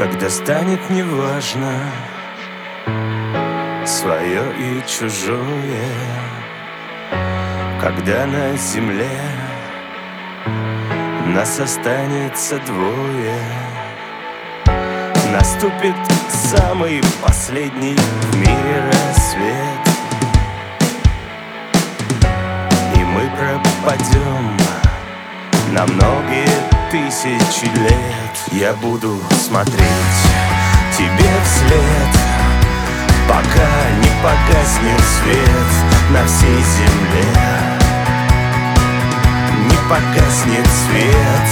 Когда станет неважно свое и чужое, когда на земле нас останется двое, наступит самый последний в мире рассвет, и мы пропадем на многие тысячи лет. Я буду смотреть тебе вслед, пока не погаснет свет на всей земле. Не погаснет свет.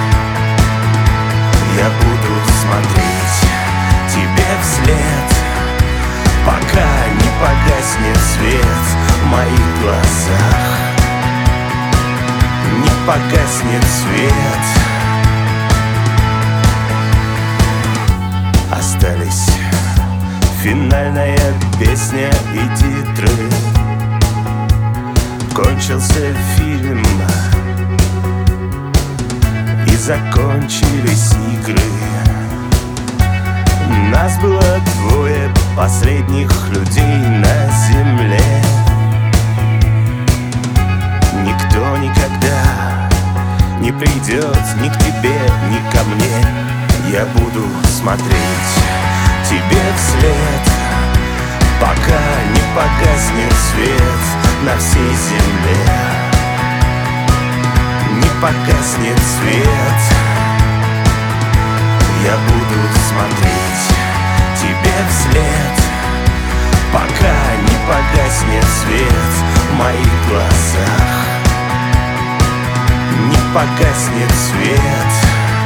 Я буду смотреть тебе вслед, пока не погаснет свет в моих глазах. Не погаснет свет. Остались финальная песня и титры. Кончился фильм, и закончились игры. Нас было двое последних людей на земле. Никто никогда не придет ни к тебе, ни ко мне. Я буду смотреть тебе вслед, пока не погаснет свет на всей земле. Не погаснет свет. Я буду смотреть тебе вслед, пока не погаснет свет в моих глазах. Не погаснет свет.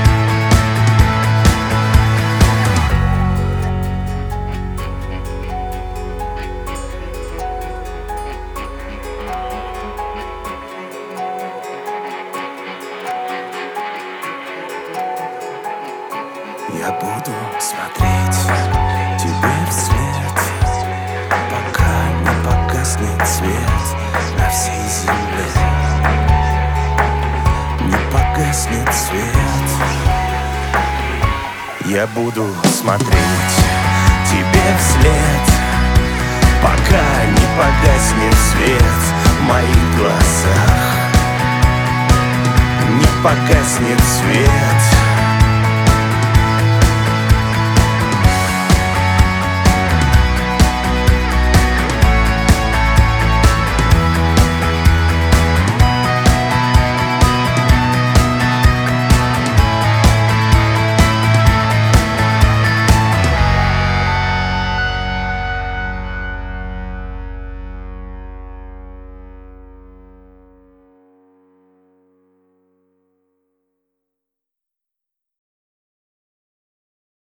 Я буду смотреть тебе вслед, пока не погаснет свет на всей земле. Не погаснет свет. Я буду смотреть тебе вслед, пока не погаснет свет в моих глазах. Не погаснет свет.